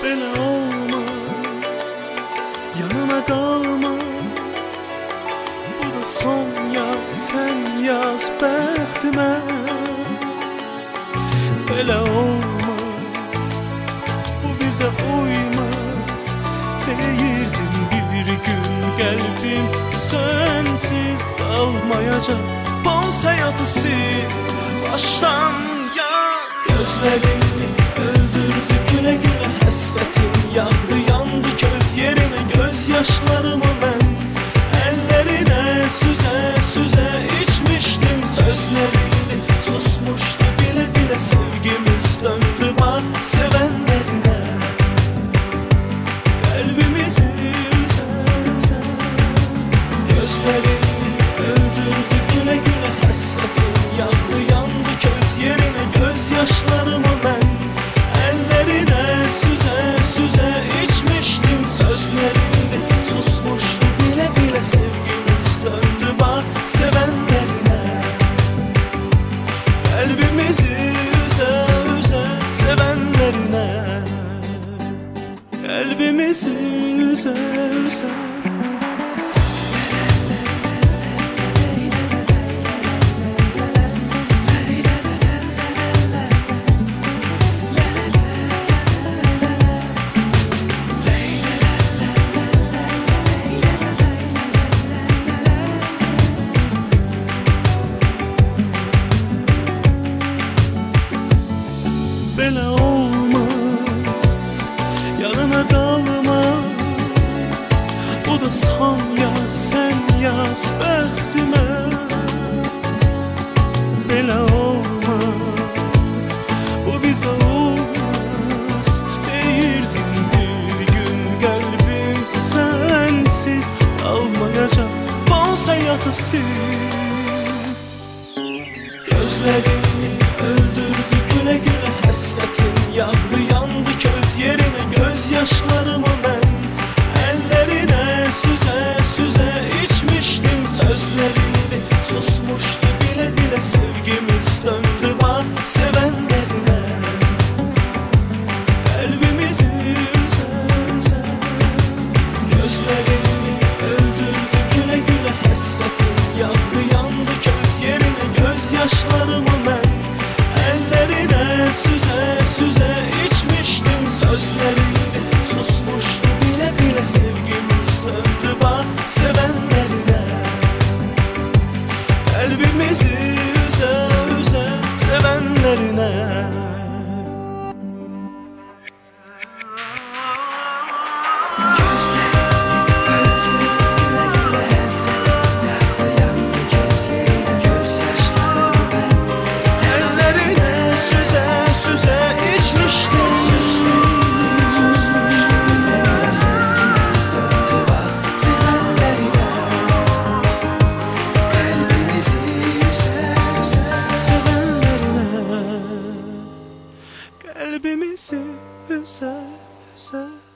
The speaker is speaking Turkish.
Belə olmaz, yanına qalmaz. Bu da son yaz, sən yaz bəxtimə. Belə olmaz, bu bizə uymaz. Deyirdim bir gün qəlbim sənsiz qalmayacaq. Boz həyatı sil, başdan yaz. Gözlərini öldürdü gülə gülə həsrətin. Yağdı yandı göz yerine gözyaşlarımı mən əllərinə süzə süzə içmişdim. Sözlerindi susmuşdu bile bile sevgimiz. Döndü bak sevenlerine, kalbimizi üze üze. Gözlerini öldürdü güle güle hasretin. Yandı yandı göz yerine gözyaşlarımı ben ellerine süze süze içmiştim. Sözlerinde susmuştu bile bile sevgimiz. Döndü bak sevenlerine, kalbimizi üze üze sevenlerine, kalbimizi üze üze. Belə olmaz, yanına qalmaz. Bu da son yaz, sən yaz bəxtimə. Belə olmaz, bu bizə uymaz. Deyirdim bir gün qəlbim sənsiz qalmayacaq. Boz həyatı sil, gözlərini öldürdü güle güle hasretin. Yağdı yandı göz yerine gözyaşlarımı ben ellerine süze süze içmiştim. Sözlerinde susmuştu bile bile sevgimiz. Döndü bak sevenlerine, kalbimizi üze üze. Gözlerini öldürdü güle güle hasretin. Yağdı yandı göz yerine gözyaşlarımı ben ellerine süze süze içmiştim. Sözlerinde susmuştu bile bile sevgimiz. Döndü bak sevenlerine, kalbimizi üze üze sevenlerine. Süze içmiştim. Susmuştu bile bile sevgimiz. Döndü bak sevenlerine, kalbimizi üze üze sevenlerine, kalbimizi üze üze.